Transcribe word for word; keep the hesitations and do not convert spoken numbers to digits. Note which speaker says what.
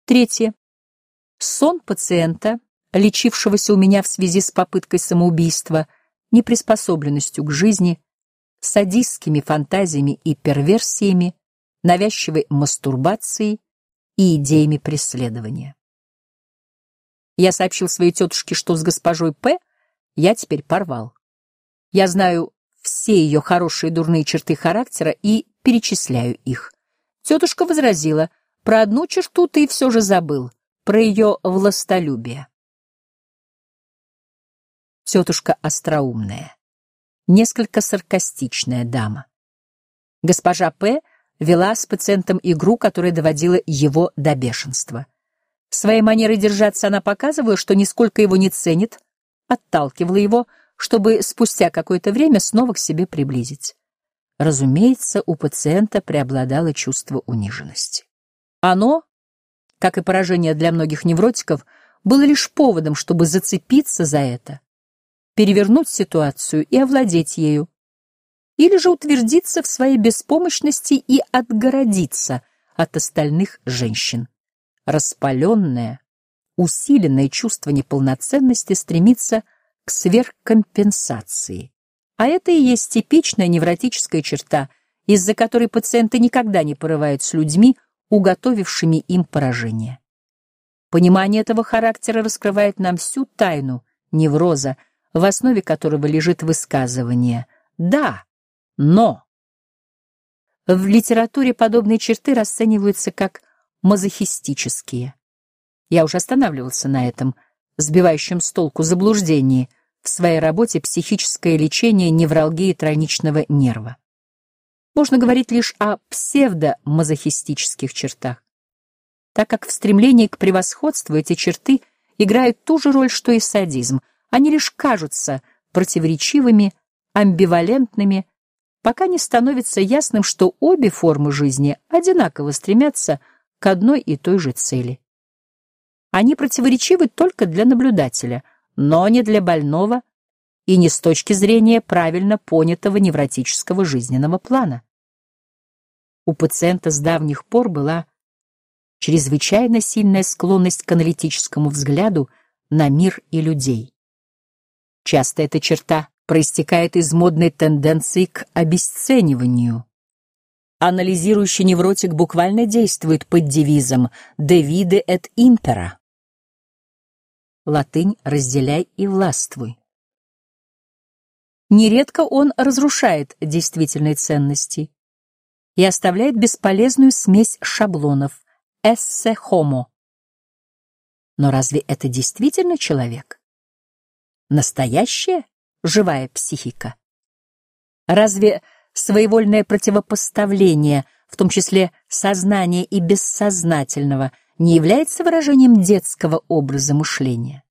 Speaker 1: Третье. Сон пациента, лечившегося у меня в связи с попыткой самоубийства, неприспособленностью к жизни, садистскими фантазиями и перверсиями, навязчивой мастурбацией и идеями преследования. Я сообщил своей тетушке, что с госпожой П. я теперь порвал. Я знаю все ее хорошие и дурные черты характера и перечисляю их. Тетушка возразила: про одну черту ты все же забыл, про ее властолюбие. Тетушка остроумная, несколько саркастичная дама. Госпожа П. вела с пациентом игру, которая доводила его до бешенства. Своей манерой держаться она показывала, что нисколько его не ценит, отталкивала его, чтобы спустя какое-то время снова к себе приблизить. Разумеется, у пациента преобладало чувство униженности. Оно, как и поражение для многих невротиков, было лишь поводом, чтобы зацепиться за это, перевернуть ситуацию и овладеть ею, или же утвердиться в своей беспомощности и отгородиться от остальных женщин. Распаленное, усиленное чувство неполноценности стремится к сверхкомпенсации. А это и есть типичная невротическая черта, из-за которой пациенты никогда не порывают с людьми, уготовившими им поражение. Понимание этого характера раскрывает нам всю тайну невроза, в основе которого лежит высказывание «да, но». В литературе подобные черты расцениваются как мазохистические. Я уже останавливался на этом сбивающем с толку заблуждении в своей работе «Психическое лечение невралгии тройничного нерва». Можно говорить лишь о псевдомазохистических чертах, так как в стремлении к превосходству эти черты играют ту же роль, что и садизм. Они лишь кажутся противоречивыми, амбивалентными, пока не становится ясным, что обе формы жизни одинаково стремятся к одной и той же цели. Они противоречивы только для наблюдателя, но не для больного и не с точки зрения правильно понятого невротического жизненного плана. У пациента с давних пор была чрезвычайно сильная склонность к аналитическому взгляду на мир и людей. Часто эта черта проистекает из модной тенденции к обесцениванию. Анализирующий невротик буквально действует под девизом «Divide et impera». Латынь «разделяй и властвуй». Нередко он разрушает действительные ценности и оставляет бесполезную смесь шаблонов «esse homo». Но разве это действительно человек? Настоящая живая психика? Разве своевольное противопоставление, в том числе сознания и бессознательного, не является выражением детского образа мышления?